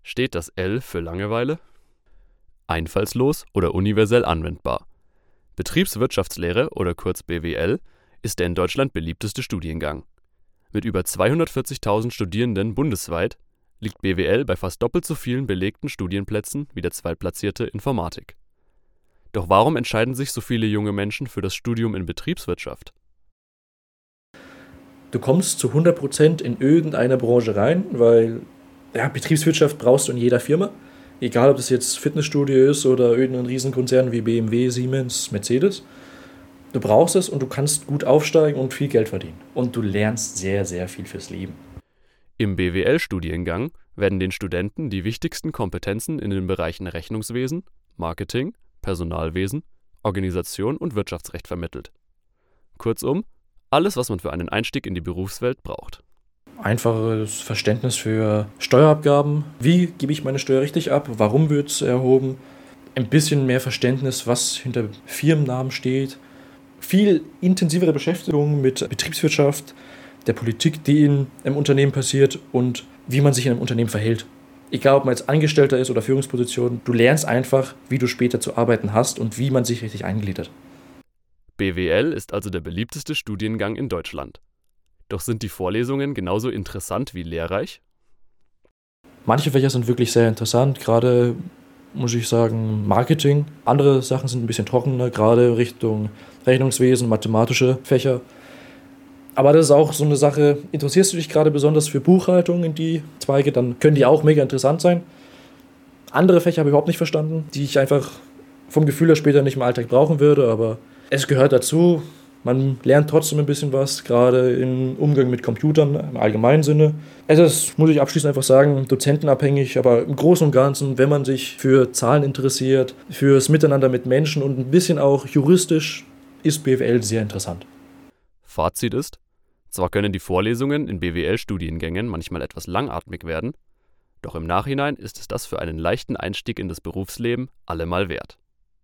Steht das L für Langeweile? Einfallslos oder universell anwendbar? Betriebswirtschaftslehre oder kurz BWL ist der in Deutschland beliebteste Studiengang. Mit über 240.000 Studierenden bundesweit liegt BWL bei fast doppelt so vielen belegten Studienplätzen wie der zweitplatzierte Informatik. Doch warum entscheiden sich so viele junge Menschen für das Studium in Betriebswirtschaft? Du kommst zu 100% in irgendeine Branche rein, weil Betriebswirtschaft brauchst du in jeder Firma. Egal, ob das jetzt Fitnessstudio ist oder irgendein Riesenkonzern wie BMW, Siemens, Mercedes. Du brauchst es und du kannst gut aufsteigen und viel Geld verdienen. Und du lernst sehr, sehr viel fürs Leben. Im BWL-Studiengang werden den Studenten die wichtigsten Kompetenzen in den Bereichen Rechnungswesen, Marketing, Personalwesen, Organisation und Wirtschaftsrecht vermittelt. Kurzum, alles, was man für einen Einstieg in die Berufswelt braucht. Einfaches Verständnis für Steuerabgaben. Wie gebe ich meine Steuer richtig ab? Warum wird es erhoben? Ein bisschen mehr Verständnis, was hinter Firmennamen steht. Viel intensivere Beschäftigung mit Betriebswirtschaft, der Politik, die in einem Unternehmen passiert und wie man sich in einem Unternehmen verhält. Egal, ob man jetzt Angestellter ist oder Führungsposition, du lernst einfach, wie du später zu arbeiten hast und wie man sich richtig eingliedert. BWL ist also der beliebteste Studiengang in Deutschland. Doch sind die Vorlesungen genauso interessant wie lehrreich? Manche Fächer sind wirklich sehr interessant, gerade muss ich sagen Marketing. Andere Sachen sind ein bisschen trockener, gerade Richtung Rechnungswesen, mathematische Fächer. Aber das ist auch so eine Sache, interessierst du dich gerade besonders für Buchhaltung in die Zweige, dann können die auch mega interessant sein. Andere Fächer habe ich überhaupt nicht verstanden, die ich einfach vom Gefühl her später nicht im Alltag brauchen würde, aber es gehört dazu. Man lernt trotzdem ein bisschen was, gerade im Umgang mit Computern im allgemeinen Sinne. Es ist, muss ich abschließend einfach sagen, dozentenabhängig, aber im Großen und Ganzen, wenn man sich für Zahlen interessiert, fürs Miteinander mit Menschen und ein bisschen auch juristisch, ist BWL sehr interessant. Fazit ist, zwar können die Vorlesungen in BWL-Studiengängen manchmal etwas langatmig werden, doch im Nachhinein ist es das für einen leichten Einstieg in das Berufsleben allemal wert.